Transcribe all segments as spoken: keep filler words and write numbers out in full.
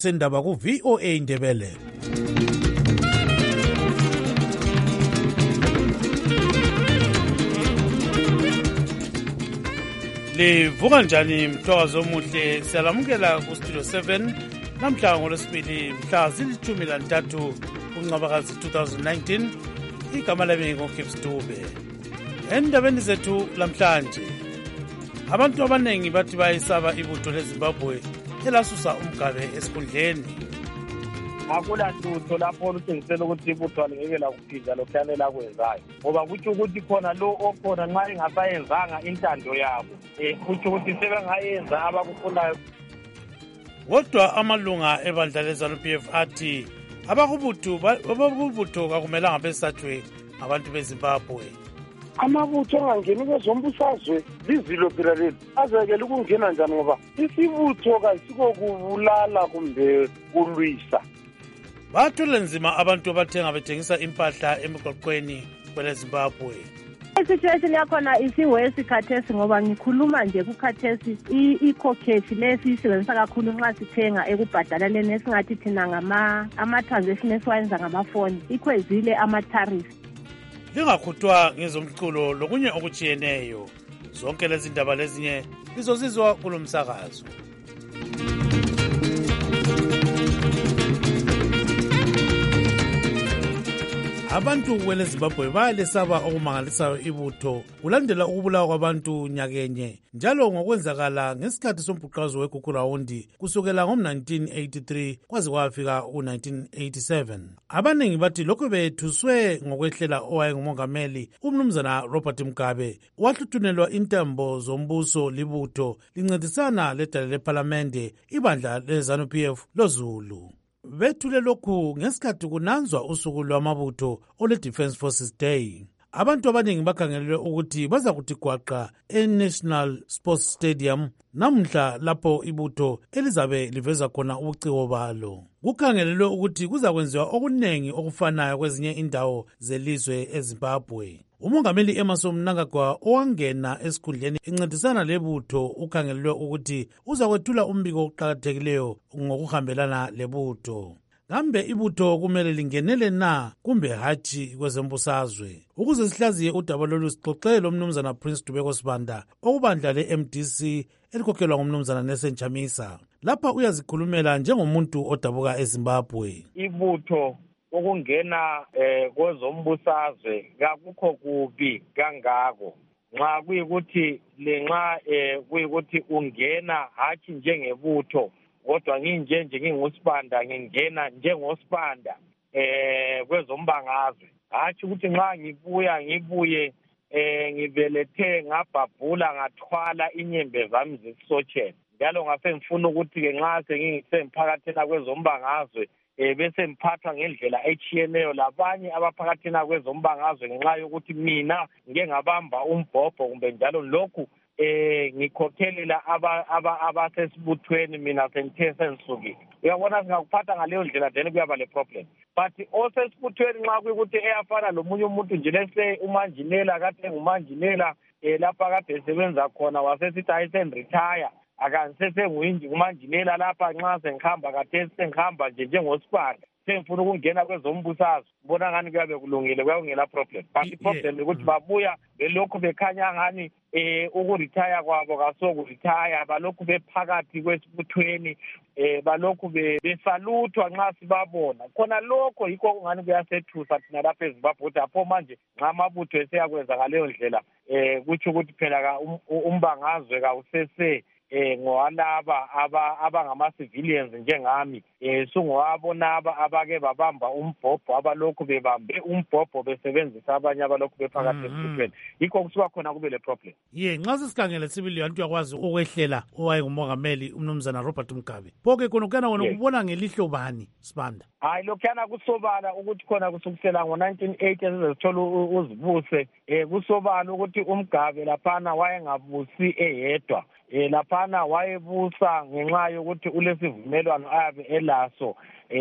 Sendaba ku V O A Ndebele. Livuka njani mthwakazi omuhle, siyalamukela ku Studio seven namhla ngolwesibili mhla zilithumi lantathu kuNcwabakazi two thousand nineteen. Igama lami ngoKips Dube. Endabeni zethu lamhlanje, abantu abanengi bathi bayisaba ibutho leZimbabwe elasusa uMgabe esikhundleni. Akula lutho lapho olutshengisela ukuthi ibutho alingeke lakuphinda lokhuyane lakwenzayo, ngoba kutsho ukuthi khona lo okhona nxa engasayenzanga intando yabo um kutsho ukuthi sebengayenza abakufunayo. Kodwa amalunga ebandla leZANU-P F athi abakubutho abakubutho kakumelanga besathwe ngabantu beZimbabwe. Amabutho angangeni kwezombusazwe lizilo phela leli azekele ukungena njani, ngoba isibutho kasiko kubulala kumbe kulwisa. Bathule nzima abantu abathenga bethengisa impahla emigwaqweni kweleZimbabwe. Isituation yakhona isiwesi khathesi, ngoba ngikhuluma nje kukhathesi i-cocash lesi isebenzisa kakhulu nxa sithenga ekubhadalaleni esingathi thina ngama ama-transaction esiwayenza ngamafoni, ikhwezile ama-tariff. Lingakhutwa ngezomculo lokunye okutshiyeneyo. Zonke lezi ndaba lezinye lizozizwa kulo msakazo. Abantu kweleZimbabwe bayalesaba okumangalisayo ibutho kulandela ukubulawa kwabantu nyakenye njalo ngokwenzakala ngesikhathi sombhuqazo weGugurawundi kusukela ngo-nineteen eighty-three kwaze kwafika u-nineteen eighty-seven. Abaningi bathi lokho bethuswe ngokwehlela owayengumongameli umnumzana Robert Mugabe wahluthunelwa intambo zombuso libutho lincedisana ledale lephalamende ibandla leZANU-P F loZulu. Bethule lokhu ngesikhathi kunanzwa usuku lwamabutho ole Defence Forces Day. Abantu abaningi bakhangelelwe ukuthi baza kuthi gwaqa e-National Sports Stadium namhla lapho ibutho elizabe liveza khona ubuciko balo. Kukhangelelwe ukuthi kuzakwenziwa okunengi okufanayo kwezinye indawo zelizwe eZimbabwe. Umongameli Emmerson Mnangagwa owangena esikhundleni incedisana lebutho ukhangelelwe ukuthi uzakwethula umbiko oqhakathekileyo ngokuhambelana lebutho. Kambe ibutho kumele lingenele na kumbe hatshi kwezembusazwe? Ukuze sihlaziye udaba lolu sixoxele lomnumzana Prince Dubeko Sibanda okubandla le-M D C elikhokhelwa ngumnumzana Nelson Chamisa. Lapha uyazikhulumela njengomuntu odabuka eZimbabwe. Ibutho ukungena eh kwezombusazwe akukho kubi kangako nxa kuyikuthi lenxa eh kuyikuthi ungena hatshi njengebutho, kodwa nginje nje ngingusibanda ngingena njengosibanda eh kwezombangazwe, hatshi ukuthi nxa ngibuya ngibuye eh ngibelethe ngabhabhula ngathwala inyembe zami zesisotshe. Njalo ngase ngifuna ukuthi ke nxa sengisemphakathina kwezombangazwe eh bese ngiphathwa ngendlela echiyeneyo labanye abaphakathina kwezombangazwe ngenxa yokuthi mina ngike ngabamba umbhobho kumbe njalo lokhu eh ngikhokhelela aba abasesibuthweni mina sengithe sensukile. Uyabona singakuphatha ngaleyo ndlela then kuyaba le problem. But osesibuthweni nxa kuyikuthi eyafana lomunye umuntu nje lese umanjinela kade ngumanjinela eh lapha kade esebenza khona wasesithi ayisen retire akansese nguyinji kumanjinela lapha nxa sengihamba kade sengihamba nje njengosibanda sengifuna ukungena kwezombusazwe bona ngani kuyabe kulungile kuyakungela problem. But problem ukuthi babuya belokhu bekhanya ngani eh ukuretire kwabo kasokuretire, balokhu bephakathi kwesibuthweni eh balokhu besaluthwa nxa sibabona khona lokho yikho ngani kuyasethusa thina lapha eZimbabwe ukuthi apho manje nxa amabutho eseyakwenza ngaleyo ndlela eh kuthi ukuthi phela umbangazwe kawusese eh ngowalaba aba abangama civilians njengami eh sungowabona aba abake babamba umbhobho abalokhu bebambe umbhobho besebenzisa abanye abalokhu bephakathi esibuthweni, yikho kusuka khona kube le problem. Ye nxa sisikhangele sibili abantu yakwazi ukwehlela owayengumongameli umnumzana Robert Mugabe. Phoke khona kuyana wona ukubona ngelihlo bani Sibanda? Hayi lokhuyana kusobala ukuthi khona kusukisela ngo-nineteen eighty esizithola uzibuse eh kusobala ukuthi uMgabe laphana wayengabusi eyedwa. Eh laphana wayebusa ngenxa yokuthi ulesivumelwano ayabe elaso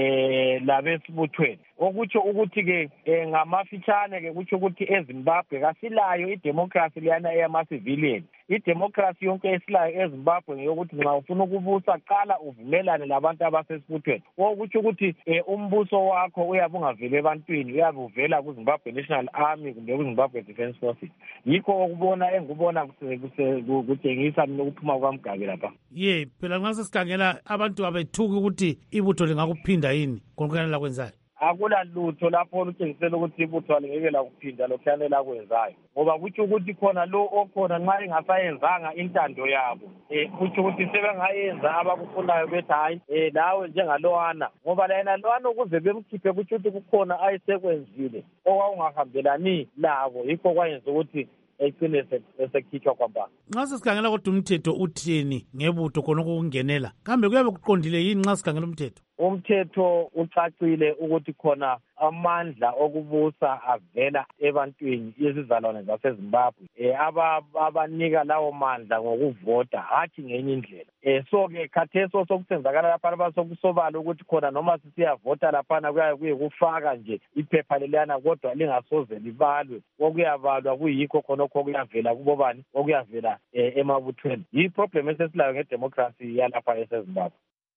eh labesibuthweni, okutsho ukuthi ke ngamafitshane ke kutsho ukuthi eZimbabwe kasilayo idemocracy liyana eyama civilian. idemocracy yonke esilayo eZimbabwe ngeyokuthi nxa ufuna ukubusa qala uvumelane labantu abasesibuthweni. Okutsho ukuthi eh, umbuso wakho uyabe ungavela ebantwini, uyabe uvela kuZimbabwe National Army kumbe kuZimbabwe Defence Forces. Yikho okubona engikubona kutshengisa mina ukuphuma kwaMgabe lapha. Ye, phela nxa sesikhangela abantu abethuki ukuthi ibutho lingakuphinda yini konke lakwenzayo. Akula lutho lapho olutshengisela ukuthi ibutho alingeke lakuphinda lokhuyane lakwenzayo, ngoba kutsho ukuthi khona lo okhona nxa engasayenzanga intando yabo eh kutsho ukuthi sebengayenza abakufunayo bethi hayi eh lawe njengalowana, ngoba yena lowana ukuze bemkhiphe kutsho ukuthi kukhona ayisekwenzile okwakungahambelani labo, yikho kwayenza ukuthi ecine esekhitshwa kwamba. Nxa sesikhangela kodwa umthetho uthini ngebutho khona ukungenela, kambe kuyabe kuqondile yini nxa sikhangela umthetho? Umthetho ucacile ukuthi khona amandla okubusa avela ebantwini izizalwane zaseZimbabwe eh abanika lawo mandla ngokuvota hathi ngenye indlela. Eh so ke khatheso sokusenzakala lapha abasokusobala ukuthi khona noma sisiyavota lapha kuyaye kuyekufaka nje iphepha lelana kodwa lingasoze libalwe, okuyabalwa kuyikho khona okho kuyavela kubobani okuyavela eh, emabuthweni. Yi problem esesilayo ngedemocracy yalapha eseZimbabwe.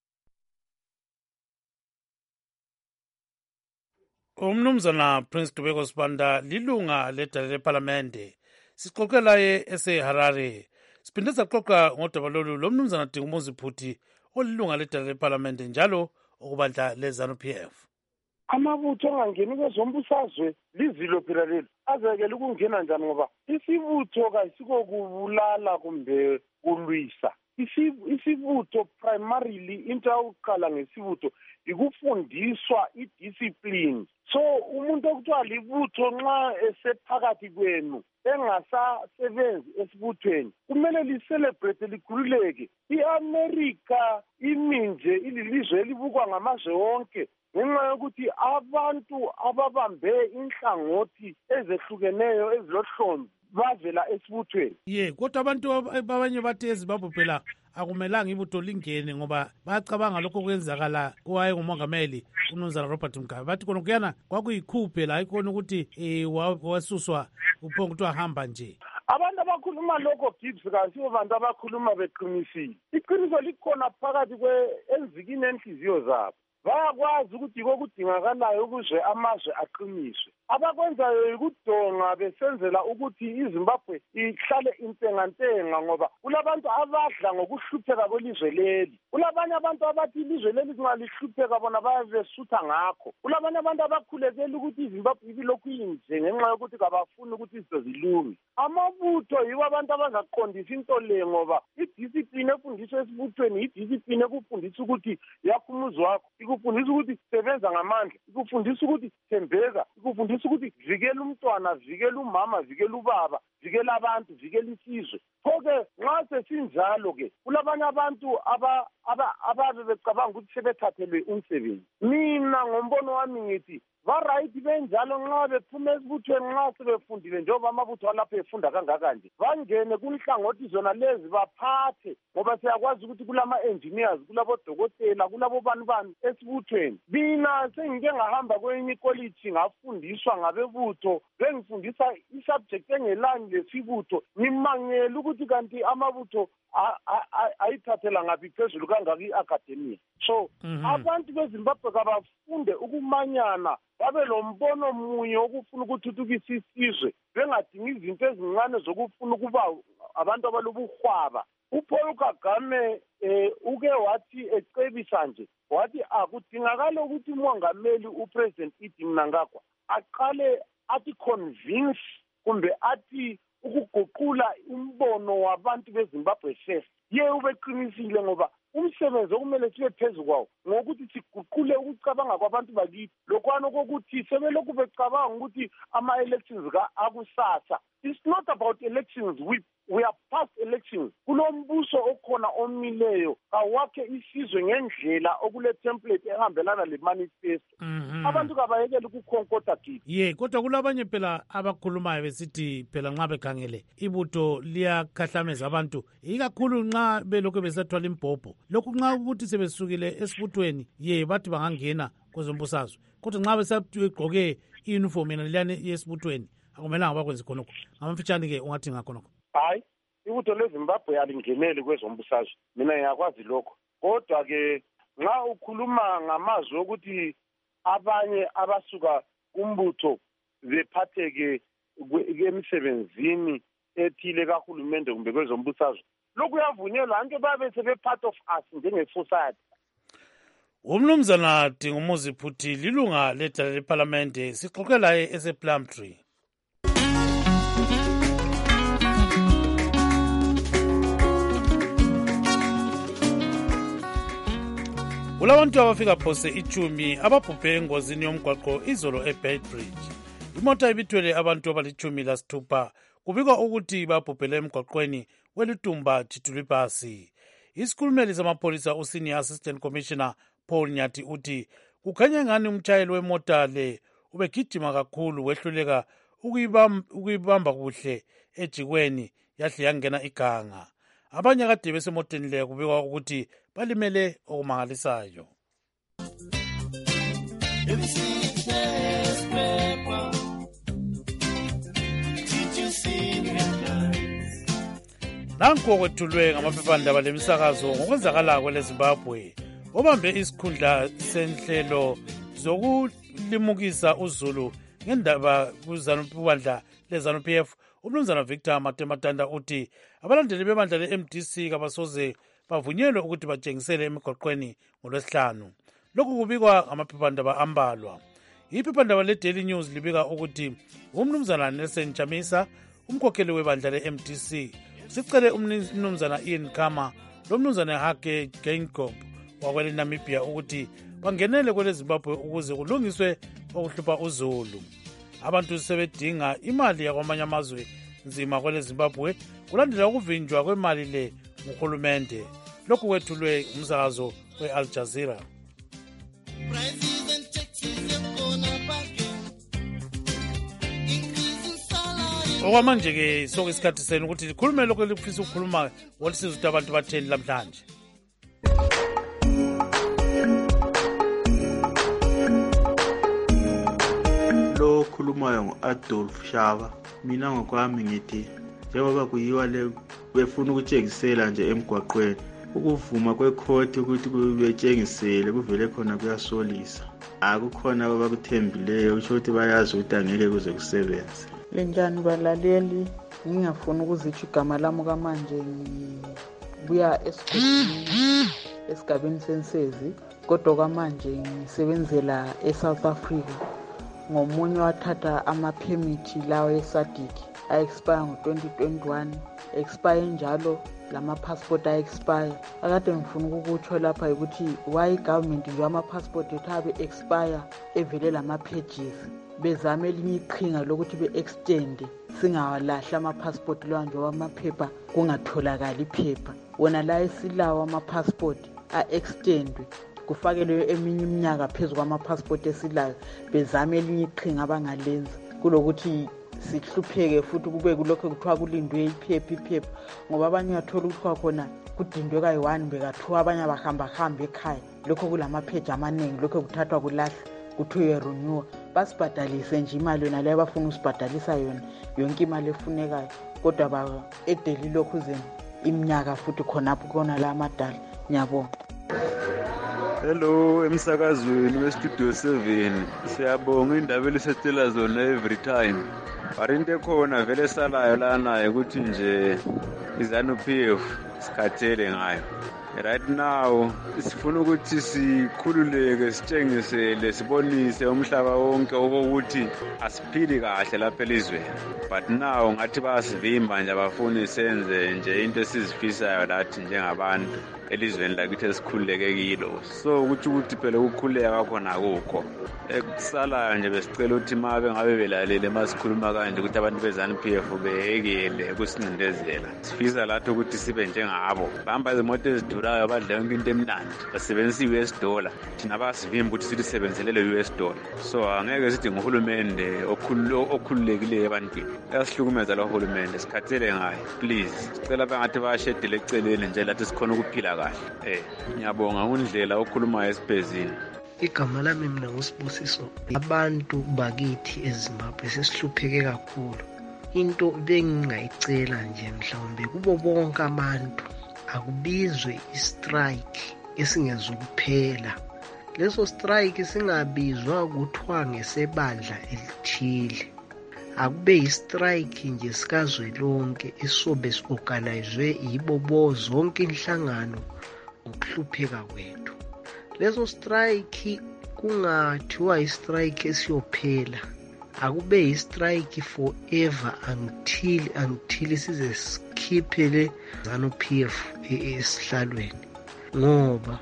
Umnumzana Prince Dubeko Sibanda lilunga ledale leParlamente. Sixoxe laye eseHarare. Siphinde saxoxa ngodaba lolu lomnumzana Dingumuzi Phuthi olilunga ledale leParlamente njalo okubandla leZANU P F. Amabutho angangeni kwezombusazwe lizilo phela leli azekele ukungena njani ngoba isibutho kayisiko kubulala kumbe kulwisa. Isibutho primarily into awuqala ngesibutho ikufundiswa idiscipline. So umuntu okuthiwa libutho nxa esephakathi kwenu engasasebenzi esibuthweni kumele licelebrate likhululeke. I-America iminje ililizwe elibukwa ngamazwe wonke ngenxa yokuthi abantu ababambe inhlangothi ezehlukeneyo ezilohlonzi bavela esibuthweni. Ye, kodwa abantu abanye bathi eZimbabwe phela akumelanga ibutho lingene ngoba bayacabanga lokho kwenzakala kwaye ngumongameli uMnumzana Robert Mugabe. Bathi khona kuyana kwakuyikhuphe la ikhona ukuthi eh wasuswa uphonga ukuthi wahamba nje. Abantu abakhuluma lokho Gibbs kasibo abantu abakhuluma beqinisile. Iqiniso likhona phakathi kwe enzikini enhliziyo zabo. Bayakwazi ukuthi kokudingakalayo ukuze amazwe aqiniswe. Abakwenzayo ukudonga besenzela ukuthi iZimbabwe ihlale intengantenga ngoba kulabantu abadla ngokuhlupheka kwelizwe leli. Kulabanye abantu abathi ilizwe leli kungalihlupheka bona bayabesutha ngakho. Kulabanye abantu abakhulekela ukuthi iZimbabwe ibilokhu inje ngenxa yokuthi kabafuni ukuthi izinto zilunge. Amabutho yibo abantu abazaqondisa into le ngoba idiscipline efundiswa esibuthweni idiscipline ekufundisa ukuthi yakho umuzi wakho, ikufundisa ukuthi sebenza ngamandla, ikufundisa ukuthi thembeka, ikufundisa ukuthi vikela umntwana, vikela umama, vikela ubaba, vikela abantu, vikela isizwe. Pho-ke nxa sesinjalo ke kulabanye abantu aba ababe becabanga ukuthi sebethathelwe umsebenzi. Mina ngombono wami ngithi ba-right benjalo nxa bephuma esibuthweni nxa sebefundile njengoba amabutho alapho efunda kangaka nje bangene kunhlangothi zona lezi baphathe ngoba siyakwazi ukuthi kulama-engineers, kulabodokotela, kulabobani bani esibuthweni. Mina sengike ngahamba kwenye ikoliji ngafundiswa ngabebutho bengifundisa isubject engelani lesibutho ngimangela ukuthi kanti amabutho ayithathela ngaphi phezulu kangaka i-academia. So abantu beZimbabwe kabafunde ukumanyana babe lombono munye okufuna ukuthuthukisa isizwe bengadingi izinto ezincane zokufuna ukuba abantu abalobuhwaba. uPaul Kagame eh uke wathi ecebisa nje wathi akudingakala ukuthi umongameli upresident Idi Mnangagwa aqale athi convince kumbe athi ukuguqula umbono wabantu beZimbabwe first. Ye ubeqinisile ngoba umsebenzi okumele sibe phezulu kwawo ngokuthi siguqule ukucabanga kwabantu bakithi lokwana kokuthi sebelokhu becabanga ukuthi ama-elections akusasa. It's not about elections. We we are past elections. Kulombuso okhona omileyo awakhe isizwe ngendlela okule template ehambelana le manifesto. Abantu kabayekela ukukhonkotha kithi. Ye, kodwa kulabanye phela abakhulumayo besithi phela nxa bekhangele ibutho liyakhahlameza abantu ikakhulu nxa belokhu besathwala imbhobho. Lokhu nxa ukuthi sebesukile esibuthweni ye bathi bangangena kwezombusazwe. Kodwa nxa besagqoke i-uniform yena liyane yesibuthweni akumelanga bakwenze khonokho. Ngamafitshane ke ungathi ngakhonokho. Hayi ibutho leZimbabwe alingeneli kwezombusazwe mina ngiyakwazi lokho kodwa ke nxa ukhuluma ngamazwi ukuthi abanye abasuka kumbutho bephatheke emsebenzini ethile kahulumende kumbe kwezombusazwe lokhu kuyavunyelwa anke babe sebe part of us njenge-society. Umnumzana Dingumuzi Phuthi lilunga ledala leParlamente sixoxe laye esePlumtree. Kulabantu abafika phose ichumi ababhubhe engozini yomgwaqo izolo eBedbridge. Imota ibithwele abantu abalichumi lasithupha kubikwa ukuthi babhubhele emgwaqweni weLutumba Jitulibasi. Isikhulumeli samapholisa uSenior Assistant Commissioner Paul Nyathi uthi kukhanya ngani umtshayeli wemota le ubegijima kakhulu wehluleka ukuyibamba kuhle ejikweni yahle yangena iganga. Abanye kade besemoteni le kubikwa ukuthi balimele okumangalisayo. Nanku okwethulwe ngamaphephandaba lemisakazo ngokwenzakala kweleZimbabwe obambe isikhundla senhlelo zokulimukisa uZulu ngendaba kuzanupibandla leZanu-P F. Umnumzana Victor Matematanda uthi abalandeli bebandla le-M D C kabasoze bavunyelwe ukuthi batshengisele emigwaqweni ngolwesihlanu. Lokhu kubikwa ngamaphephandaba ambalwa. Iphephandaba le-Daily News libika ukuthi umnumzana Nelson Chamisa umkhokheli webandla le-M D C sicele umnumzana Ian Khama lomnumzana Hage Geingob wakwele Namibia ukuthi bangenele kwele Zimbabwe ukuze kulungiswe okuhlupha uZulu. Abantu sebedinga imali yakwamanye amazwe nzima kwele Zimbabwe kulandela ukuvinjwa kwemali le nguhulumende. Lokhu kwethulwe umsakazo we-Al Jazeera. Okwamanje-ke soke isikhathi senu ukuthi likhulume lokho elifisa ukukhuluma wolisiza ukuthi abantu batheni lamhlanje. Lo okhulumayo ngu-Adolf Shaba. Mina ngokwami ngithi njengoba kuyiwa le befuna ukutshengisela nje emgwaqweni ukuvuma kwekhoti ukuthi kubetshengisele kuvele khona kuyasolisa. Akukhona abakuthembileyo usho ukuthi bayazi ukuthi angeke kuze kusebenze. Lenjani balaleli ngingafuna ukuzitsho igama lami kamanje ngibuya esigodini esigabeni sensezi kodwa kamanje ngisebenzela eSouth Africa ngomunye wathatha amaphemithi lawo eSADC a-expire ngo-twenty twenty-one expire njalo lama-passport a-expire. Akade ngifuna ukukutsho lapha ukuthi why government nje ama-passport ethu abe expire evele lama-pages bezame elinye iqhinga lokuthi be-extend singawalahla ama-passport lawa nje wamaphepha kungatholakali iphepha. Wona la esilawo ama-passport a-extendwe kufakelwe eminye iminyaka phezu kwama-passport esilayo bezame elinye iqhinga abangalenza kulokuthi sihlupheke futhi kube kulokho kuthiwa kulindwe iphepha iphepha ngoba abanye uyathola ukuthi khona kudindwe kayi-one bekathiwa abanye abahamba-hamba ekhaya lokho kulamapheji amaningi lokho kuthathwa kulahlwa kuthiwe renewa basibhadalise nje imali yona leyo abafuna usibhadalisa yona yonke imali efunekayo kodwa ba-edeli lokhu zeni iminyaka futhi khonapho kona la amadala. Ngiyabonga. Hello emsakazweni westudio seven siyabonga indaba elisethela zona every time barinto ekhona vele salayo lana ukuthi nje iZanu-P F sikhathele ngayo right now. Sifuna ukuthi sikhululeke sitshengisele sibonise umhlaba wonke ukuthi asiphili kahle lapha elizweni but now ngathi bayasivimba nje abafuni senze nje into esizifisayo lathi njengabantu elizweni lakithi esikhululeke kilo. So ukuthi ukuthi phela ukukhuleka khona akukho ekusalayo nje besicela ukuthi mabe ngabe belalele masikhuluma kanje ukuthi abantu beZanu-P F behekele ukusincindezela. Sifisa lathi ukuthi sibe njengabo bahamba izimoto ezidurayo badla yonke into emnandi basebenzisa i-U S dollar thina basivimba ukuthi sithi sebenzelele i-U S dollar. So angeke sithi nguhulumende okhululekileyo ebantwini uyasihlukumeza lo hulumende sikhathele ngayo. Please sicela bangathi bayashedele eceleni nje lathi sikhona ukuphila kahle. Eh ngiyabonga undlela okhulumayo esibhezini. Igama lami mina nguSibusiso. Abantu bakithi eZimbabwe sesihlupheke kakhulu into bengingayicela nje mhlawumbe kubo bonke abantu akubizwe i-strike esingezukuphela. Leso strike singabizwa kuthiwa ngesebandla elithile. Akube i-strike nje sikazwelonke esobe si-organizwe yibo bo zonke inhlangano ngokuhlupheka kwethu. Leso strike kungathiwa i-strike esiyophela. Akube i-strike forever until until size sikhiphele ZANU-P F esihlalweni. Ngoba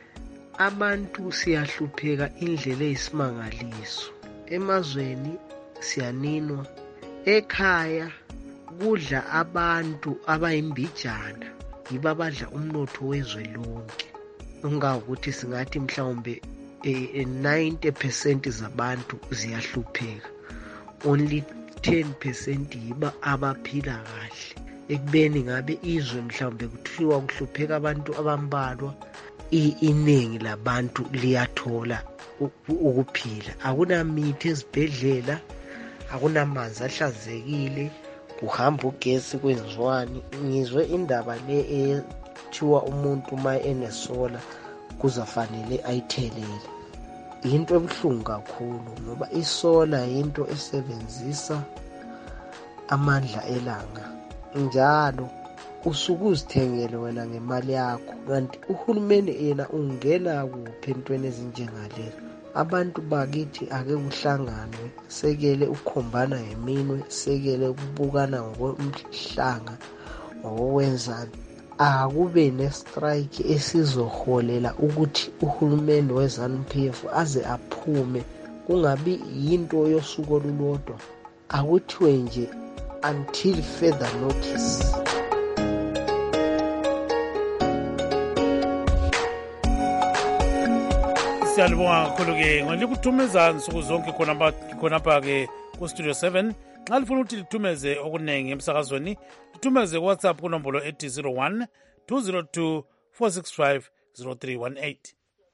abantu siyahlupheka indlela eyisimangaliso. Emazweni siyaninwa, ekhaya kudla abantu abayimbijana yibo abadla umnotho wezwe lonke. Ungawukuthi singathi mhlawumbe ninety percent zabantu ziyahlupheka, only ten percent yiba abaphila kahle. Ekubeni ngabe izwe mhlawumbe kuthiwa kuhlupheka abantu abambalwa, iningi labantu liyathola ukuphila. Akunamithi ezibhedlela, akunamanzi ahlanzekile, kuhamba ugesi kwenziwani. Ngizwe indaba le ethiwa umuntu uma enesola kuzafanele ayithelele. Into ebuhlungu kakhulu ngoba isola into esebenzisa amandla elanga. Njalo usuke uzithengele wena ngemali yakho, kanti uhulumeni yena ungena kuphi entweni ezinjengalezi. Abantu bakithi ake kuhlanganwe, sekele ukukhombana ngeminwe, sekele ukubukana ngokomhlanga ngokwenzani. Akube ne-strike esizoholela ukuthi uhulumeni we-ZANU-P F aze aphume, kungabi yinto yosuku olulodwa. Akuthiwe nje until further notice. Siyalibonga kakhulu-ke ngolikuthumeza nsuku zonke khonapha ke ku-studio seven. Nxa lifuna ukuthi lithumeze okunengi emsakazweni, lithumeze kuWhatsApp kunombolo ethi zero one two zero two four six five zero three one eight.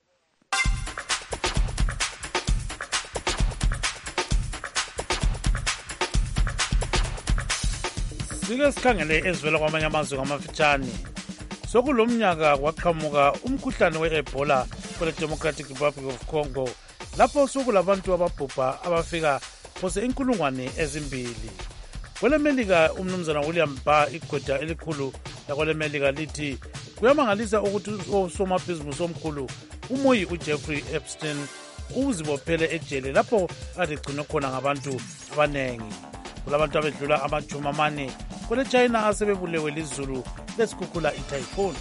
Sike sikhangele ezivela kwamanye amazwe ngamafitshane. Sokulomnyaka kwaqhamuka umkhuhlane we-Ebola kwele Democratic Republic of Congo, lapho sokulabantu ababhubha abafika phose inkulungwane ezimbili. Kwele Melika umnumzana William Barr, igqwetha elikhulu lakwele Melika, lithi kuyamangalisa ukuthi usomabhizinisi omkhulu umoyi uJeffrey Epstein uzibophele ejele lapho ade gcinwe khona ngabantu abanengi. Kulabantu abedlula amajuma amane kwele China asebebulewe lizulu lesikhukhula iTyphoon.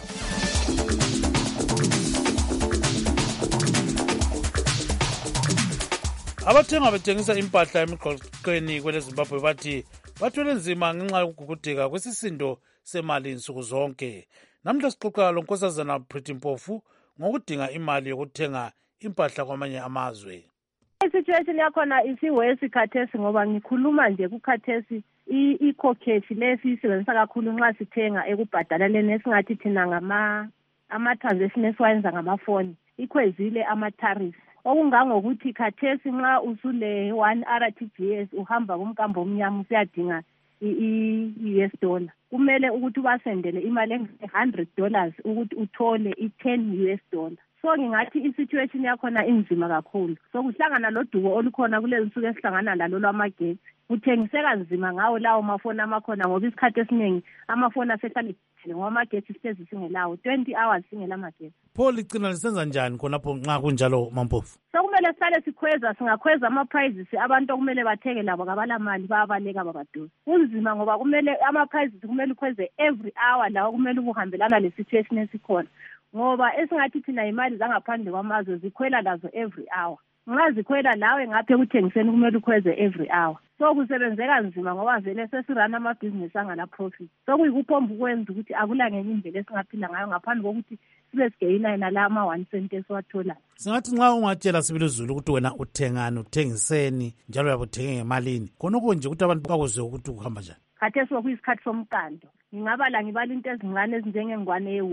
Abathenga bethengisa impahla emigqoqweni kwele Zimbabwe bathi bathwele nzima ngenxa yokugugudeka kwesisindo semali nsuku zonke. Namhla sixoxa lo Nkosazana Pretty Mpofu ngokudinga imali yokuthenga impahla kwamanye amazwe. I-situation yakhona isiwesi khathesi ngoba ngikhuluma nje kukhathesi i-cocaine lesi sisebenzisa kakhulu nxa sithenga ekubhadalaleni esingathi thina ngama ama-transaction esiwayenza ngamafoni. Ikhwezile ama-tariffs. Okungangokuthi khathesi nxa usule one R T G S uhamba kumkambo omnyama usiyadinga i-U S dollar, kumele ukuthi ubasendele imali engu-one hundred dollars ukuthi uthole i-ten U S dollar. So ngingathi i-situation yakhona inzima kakhulu. So kuhlangana lodubo olukhona kulezi nsuku esihlangana lalo lwamagetsi, kuthengiseka nzima ngawo lawo mafoni amakhona ngoba isikhathi esiningi amafoni asehlala ngoba amagetsi sitezi singelawo twenty hours singela magetsi. Pho ligcina lisenza njani khonapho nxa kunjalo Mampofu? So kumele sihlale sikhweza, singakhweza ama-prices abantu okumele bathenge labo kabalamali bayabaleka babadosi. Kunzima ngoba kumele ama-prices kumele ukhweze every hour lawo kumele ukuhambelana le-situation esikhona. Ngoba esingathi thina imali zangaphandle kwamazwe zikhwela lazo every hour. Nxa zikhwela lawe ngaphe kuthengiseni kumele ukhweze every hour. So kusebenzeka nzima ngoba vele sesirana amabhizinisi angala profit. So kuyikuphomba ukwenza ukuthi akula ngenye indlela esingaphila ngayo ngaphandle kokuthi sibe sigeyina yena la ama one cent esiwathola. Singathi nxa ungatshela sibili izulu ukuthi wena uthengani, uthengiseni, njalo uyabuthenge ngemalini, khonokho nje ukuthi abantu bakuzwe ukuthi kuhamba njani. Khathesi sokuyisikhathi somqando. Ngingabala ngibala into ezincane ezinjengengwane yewulu.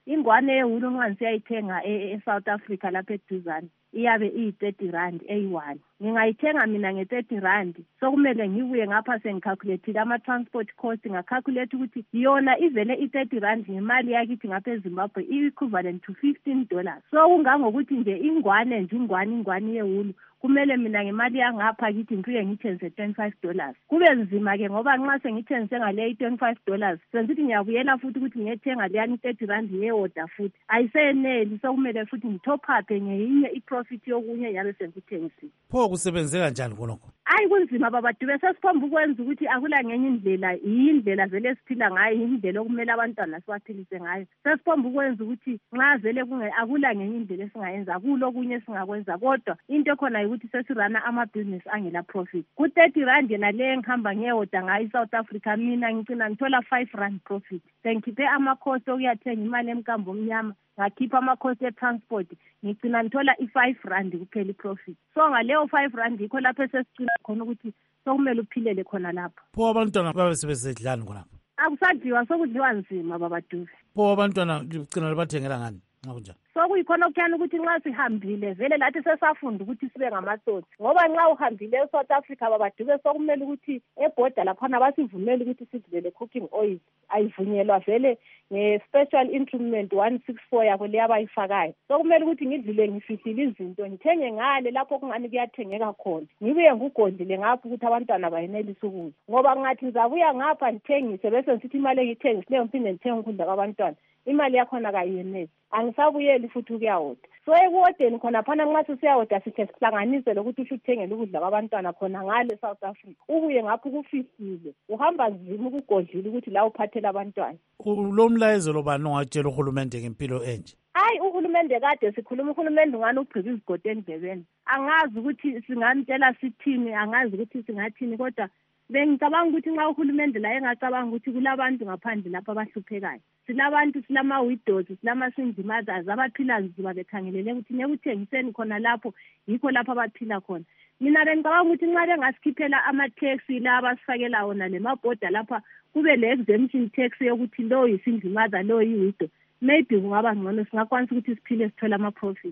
ingwane yewulu nxa ngisiyayithenga e-South Africa lapha eduzane iyabe iyi-thirty rand eyi-one. Ngingayithenga mina nge-thirty rand, sokumele ngibuye ngapha sengicalculateile ama-transport cost, ngacalculate ukuthi yona ivele i-thirty rand ngemali yakithi ngapha eZimbabwe i-equivalent to fifteen dollars. So kungangokuthi nje ingwane nje ingwane ingwane yewulu kumele mina ngemali yangapha kithi ngifike ngithengise twenty-five dollars. Kube nzima-ke ngoba nxa sengithengise ngale twenty-five dollars senzithi ngiyabuyela futhi ukuthi ngiyethenga leyani thirty rand ye-order futhi ayiseneli, sokumele futhi ngitop-uphe ngeyinye i-profit yokunye yabe sengithengisile. Pho kusebenzeka njani khonokho? Ayi kunzima babadube, sesikhomba ukwenza ukuthi akula ngenye indlela, yindlela vele siphila ngayo, yindlela okumele abantwana sibaphilise ngayo. Sesikhomba ukwenza ukuthi nxa vele akula ngenye indlela esingayenza, akulokunye esingakwenza, kodwa into khona ukuthi sesirana amabhizinisi angela profit. Ku-thirty rand yena le engihamba ngeyoda ngayo i-South Africa mina ngicina ngithola five rand profit. Sengikhiphe amakhosi okuyathenga imali emkambo omnyama, ngakhipha amakhosi e-transport, ngicina ngithola i-five rand kuphela i-profit. So ngaleyo five rand yikho lapho esesicina khona ukuthi sokumele uphilele khona lapho. Pho abantwana babe sebesedlani khonapho? Akusadliwa, sokudliwa nzima babadube. Pho abantwana licina libathengela ngani nxa kunjani? Sokuyikhona okuthana ukuthi nxa sihambile vele lathi sesafunda ukuthi sibe ngamatsotsi, ngoba nxa uhambile e-South Africa babadube sokumele ukuthi ebhoda laphana basivumele ukuthi sidlele cooking oil, ayivunyelwa vele nge-special increment one sixty-four yabo le abayifakayo. Sokumele ukuthi ngidlule ngifihlile izinto ngithenge ngale lapho kungani kuyathengeka khona, ngibuye ngugondile ngapho ukuthi abantwana bayenelise ukudla, ngoba ngathi ngizabuya ngapha ngithengise bese ngisithi imali engiyithengisileyo ngiphinde ngithenge ukudla kwabantwana, imali yakhona kayeneli, angisabuyeli futhi ukuyawoda. So ekuwodeni khona phana nxa sisiyawoda sithi sihlanganise lokuthi usuthengele ukudla kwabantwana khona ngale South Africa, ubuye ngapho kufihlile, uhamba nzima ukugodlile ukuthi la uphathele abantwana. Lo mlayezo lo bani ongatshela uhulumende ngempilo enje? Hayi uhulumende kade sikhuluma, uhulumende ungani ugqiba izigodo endlebeni. Angazi ukuthi singamtshela sithini, angazi ukuthi singathini, kodwa bengicabanga ukuthi nxa uhulumende la engacabanga ukuthi kulabantu ngaphandle lapha abahluphekayo. Silabantu, silama-widows, silama-single mothers abaphila nzima bekhangelele ukuthi nekuthengiseni khona lapho yikho lapho abaphila khona. Mina bengicabanga ukuthi nxa bengasikhiphela ama-taxi la abasifakela wona lemabhoda lapha kube le-exemption tax yokuthi lo yi-single mother, lo yi-widow, maybe kungaba ngcono singakwanisa ukuthi siphile sithole ama-profit.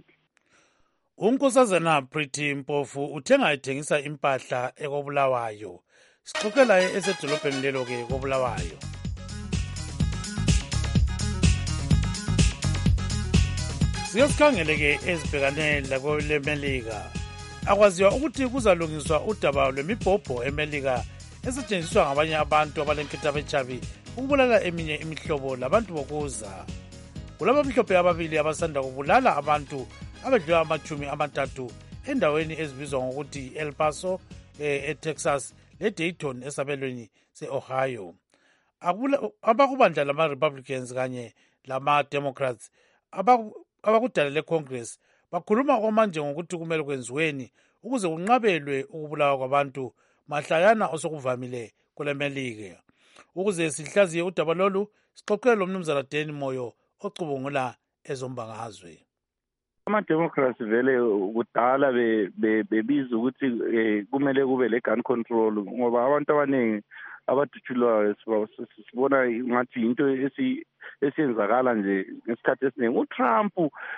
Unkosazana Pretty Mpofu uthenga ethengisa impahla ekobulawayo. Sixoxela esedolobheni lelo-ke kobulawayo. Siyosikhangele-ke ezibhekane lakwelemelika. Akwaziwa ukuthi kuzalungiswa udaba lwemibhobho emelika esetshenziswa ngabanye abantu abalenkithabetshabi ukubulala eminye imihlobo labantu bokuza. Kulaba mhlophe ababili abasanda kubulala abantu abedlula amachumi amathathu endaweni ezibizwa ngokuthi El Paso eTexas leDayton esabelweni se-Ohio. Abakubandla lama-Republicans kanye lama-Democrats abakudala le-Congress bakhuluma kwamanje ngokuthi kumele kwenziweni ukuze kunqabelwe ukubulawa kwabantu mahlayana osokuvamile kule melika. Ukuze sihlaziye udaba lolu sixoxele lo mnumzana Danny Moyo ocubungula ezombangazwe. Ama-Democrats vele kudala bebiza ukuthi kumele kube le-gun control ngoba abantu abaningi abadutshulwayo sibona ngathi into esiyenzakala nje ngesikhathi esiningi. UTrump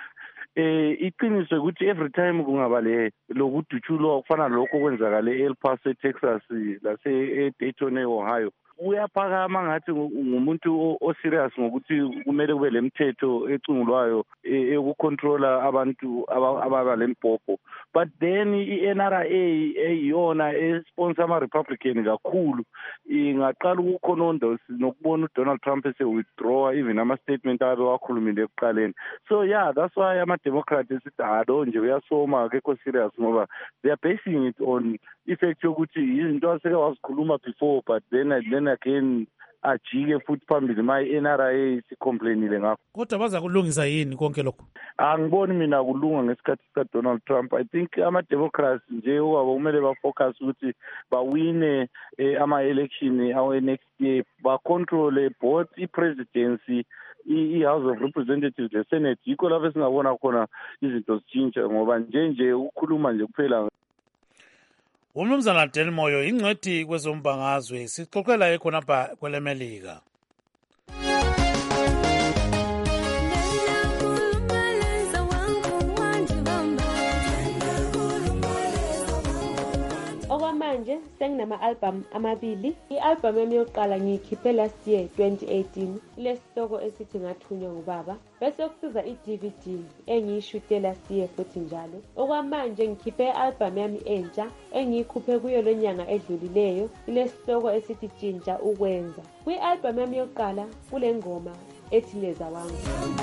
eh iqiniso ukuthi every time kungaba le lokudutshulwa kufana lokho kwenzakala e-El Paso eTexas lase eDayton eOhio, uyaphakama ngathi ngumuntu oserious ngokuthi kumele kube lemithetho ecungulwayo yokucontrola abantu ababa lempopho. But then i-N R A eyiyona esponsor ama-Republican kakhulu ingaqala ukukhononda nokubona uDonald Trump ese-withdraw even ama-statement abe wakhulumile ekuqaleni. So yeah, that's why ama-Democrats esithi halo nje uyasoma akekho serious ngoba they are basing it on effect yokuthi izinto aseke wazikhuluma before but then then again ajike futhi phambili my-N R A sicomplainile ngakho. Kodwa baza kulungisa yini konke lokho? Angiboni mina kulunga ngesikhathi sikaDonald Trump. I think ama-Democrats nje wabo kumele bafocus ukuthi bawine ama-election awe next year, bacontrole both i-presidency i-House of Representatives le-Senate. Yikho lapho singabona khona izinto zitshintsha ngoba nje nje ukukhuluma nje kuphela. Umnumzana Danny Moyo ingcwethi kwezombangazwe sixoxela ekhonapha kwelemelika. manje senginama-album amabili. I-album yami yokuqala ngiyikhiphe last year twenty eighteen, ilesihloko esithi Ngathunywa Ngubaba, bese kusiza i-D V D engiyishute last year futhi njalo. Okwamanje ngikhiphe i-album yami entsha engiyikhuphe kuyo lo nyanga edlulileyo, ilesihloko esithi Tshintsha Ukwenza. Kwi-album yami yokuqala kule ngoma ethi Leza Wangu.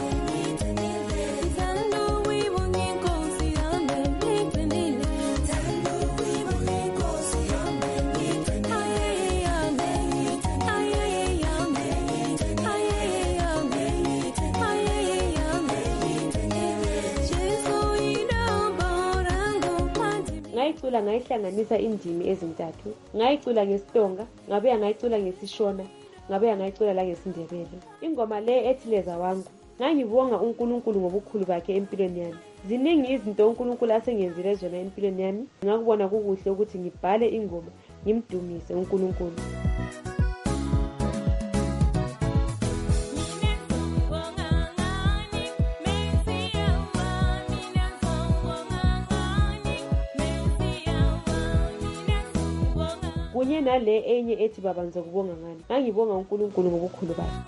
Ngayicula ngayihlanganisa indimi ezintathu. Ngayicula ngeSitonga, ngabuya ngayicula ngeSishona, ngabuya ngayicula la ngeSindebele. Ingoma le ethi Leza Wangu ngangibonga uNkulunkulu ngobukhulu bakhe empilweni yami. Ziningi izinto uNkulunkulu asengenzile zona empilweni yami. Ngakubona kukuhle ukuthi ngibhale ingoma ngimdumise uNkulunkulu. Kunye nale enye ethi Baba Ngizokubonga Ngani. Ngangibonga uNkulunkulu ngobukhulu bakhe.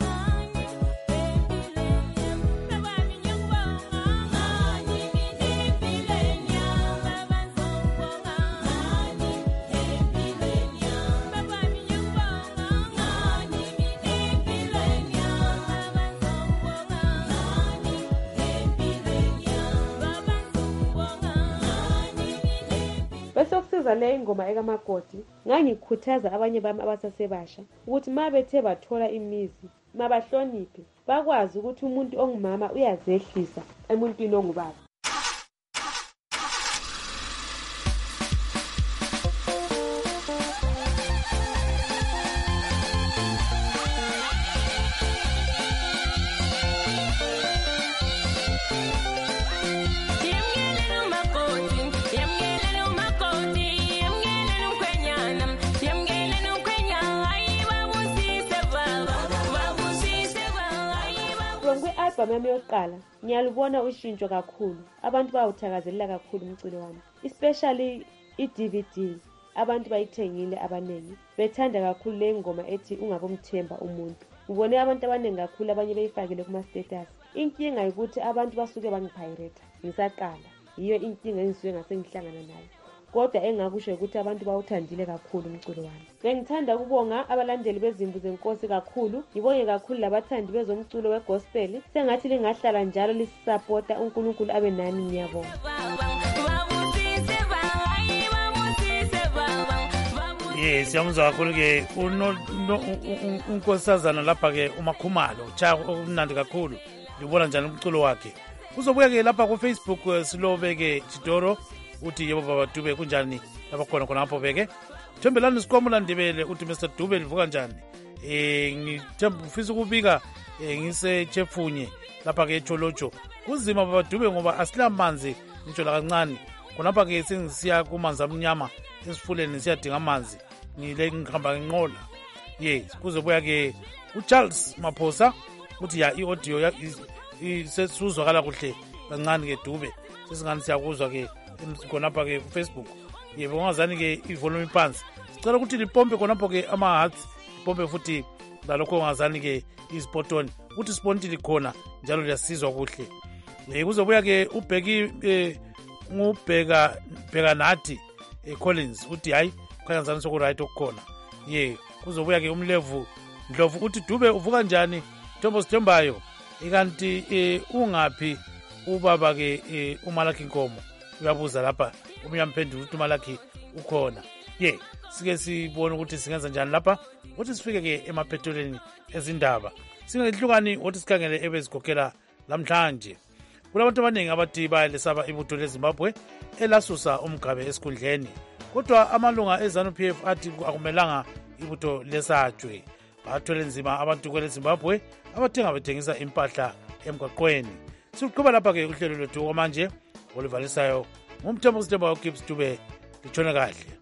Bese kusiza le ingoma ekamakoti ngangikhuthaza abanye bami abasasebasha ukuthi mabethe bathola imizi mabahloniphe bakwazi ukuthi umuntu ongumama uyazehlisa emuntwini ongubaba. Kwi-album yami yokuqala ngiyalubona ushintsho kakhulu. Abantu bawuthakazelela kakhulu umculo wami, especially i-D V D. Abantu bayithengile abaningi, bethanda kakhulu le ngoma ethi Ungabomthemba Umuntu. Ngibone abantu abaningi kakhulu abanye beyifakile kuma-status. Inkinga ukuthi abantu basuke bangipirate ngisaqala. Yiyo inkinga engisuke ngase ngihlangana nayo. Kodwa engakusho ukuthi abantu bawuthandile kakhulu umculo wami. Ngithanda ukubonga abalandeli bezimvu zenkosi kakhulu. Ngibonge kakhulu labathandi bezomculo wegospel. Sengathi lingahlala njalo lisupporta uNkulunkulu abe nani, ngiyabonga. Yes, siyamuzwa kakhulu ke unkosazana lapha ke uMakhumalo cha umnandi kakhulu. Ngibona njani umculo wakhe. Uzobuya ke lapha ku Facebook Silobe ke Chitoro uthi yebo baba Dube kunjani lapha khona khona apho beke. Thembelani Sikwamula Ndebele uthi Mister Dube livuka njani. Eh ngithemba ufisa ukubika ngise Chefunye lapha ke eCholocho. Kuzima baba Dube ngoba asilamanzi ngitsho la kancane. Khonapha ke sengisiya kumanzi amnyama esifuleni siyadinga amanzi. Ngile ngihamba ngenqola. Yes, kuzobuya ke uCharles Maphosa uthi ya i-audio ya isesuzwakala kuhle kancane ke Dube. Sesingani siyakuzwa ke khonapha ke ku Facebook. Yebo ngazani ke ivolume phansi. Sicela ukuthi lipompe khonapho ke ama hearts, ipompe futhi ngalokho ngazani ke ispotoni. Uthi sponti likhona njalo liyasizwa kuhle. Eh kuzobuya ke ubheki ngubheka bheka nathi eCollins uthi hayi khangazani soku right okukhona. Ye kuzobuya ke umlevu Ndlovu uthi Dube uvuka njani Thombo Sithembayo ikanti eh ungaphi ubaba ke eh, uMalaki Nkomo uyabuza lapha umyamphendula ukuthi uMalaki ukhona. Ye sike sibone ukuthi singenza njani lapha uthi sifike ke emaphetholeni ezindaba singehlukani uthi sikhangele ebezigokela lamhlanje. Kulabantu abaningi abathi bayalesaba ibutho leZimbabwe elasusa umgabe esikhundleni, kodwa amalunga eZANU-P F athi akumelanga ibutho lesatshwe. Bathwele nzima abantu kwele Zimbabwe abathenga bethengisa impahla emgwaqweni. Siqhubeka lapha ke uhlelo lwethu manje olivalisayo ngumthembu Sithembayo Gibbs Dube litshone kahle.